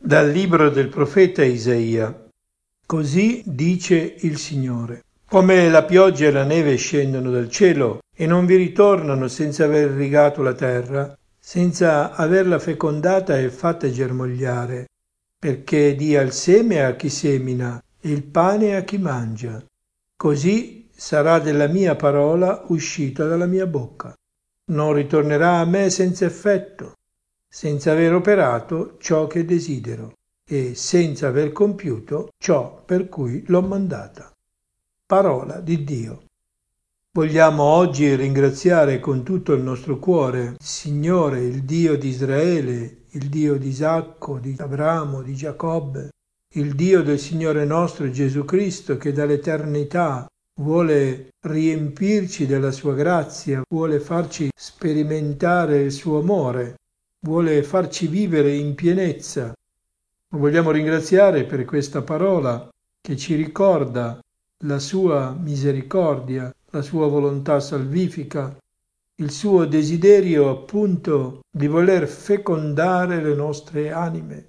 Dal libro del profeta Isaia. Così dice il Signore. Come la pioggia e la neve scendono dal cielo e non vi ritornano senza aver irrigato la terra, senza averla fecondata e fatta germogliare, perché dia il seme a chi semina e il pane a chi mangia. Così sarà della mia parola uscita dalla mia bocca. Non ritornerà a me senza effetto, senza aver operato ciò che desidero e senza aver compiuto ciò per cui l'ho mandata. Parola di Dio. Vogliamo oggi ringraziare con tutto il nostro cuore il Signore, il Dio di Israele, il Dio di Isacco, di Abramo, di Giacobbe, il Dio del Signore nostro Gesù Cristo, che dall'eternità vuole riempirci della sua grazia, vuole farci sperimentare il suo amore, vuole farci vivere in pienezza. Lo vogliamo ringraziare per questa parola che ci ricorda la sua misericordia, la sua volontà salvifica, il suo desiderio appunto di voler fecondare le nostre anime.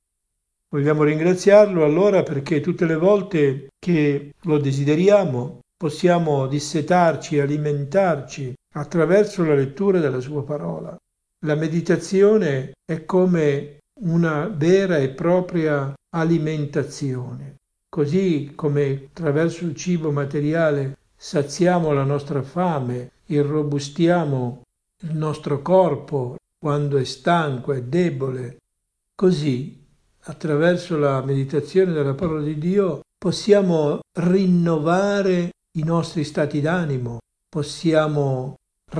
Vogliamo ringraziarlo allora perché tutte le volte che lo desideriamo possiamo dissetarci, alimentarci attraverso la lettura della sua parola. La meditazione è come una vera e propria alimentazione. Così come attraverso il cibo materiale saziamo la nostra fame, irrobustiamo il nostro corpo quando è stanco, è debole, così attraverso la meditazione della parola di Dio possiamo rinnovare i nostri stati d'animo, possiamo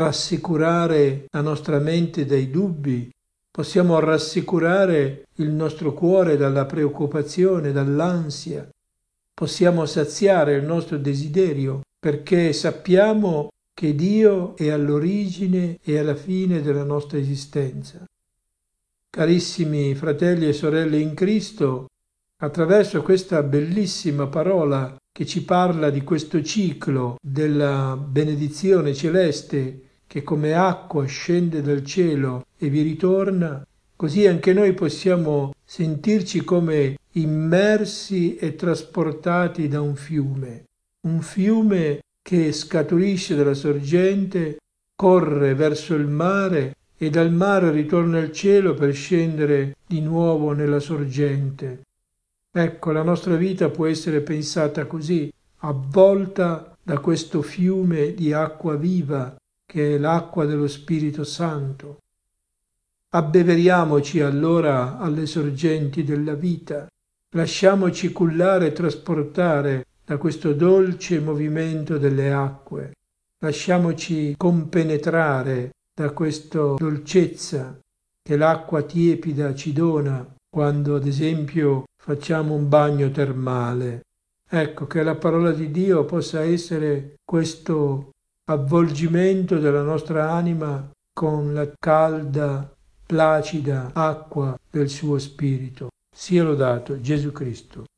rassicurare la nostra mente dai dubbi, possiamo rassicurare il nostro cuore dalla preoccupazione, dall'ansia, possiamo saziare il nostro desiderio perché sappiamo che Dio è all'origine e alla fine della nostra esistenza. Carissimi fratelli e sorelle in Cristo, attraverso questa bellissima parola che ci parla di questo ciclo della benedizione celeste che come acqua scende dal cielo e vi ritorna, così anche noi possiamo sentirci come immersi e trasportati da un fiume che scaturisce dalla sorgente, corre verso il mare e dal mare ritorna al cielo per scendere di nuovo nella sorgente. Ecco, la nostra vita può essere pensata così, avvolta da questo fiume di acqua viva che è l'acqua dello Spirito Santo. Abbeveriamoci allora alle sorgenti della vita, lasciamoci cullare e trasportare da questo dolce movimento delle acque, lasciamoci compenetrare da questa dolcezza che l'acqua tiepida ci dona quando ad esempio facciamo un bagno termale. Ecco, che la parola di Dio possa essere questo avvolgimento della nostra anima con la calda, placida acqua del suo Spirito. Sia lodato Gesù Cristo.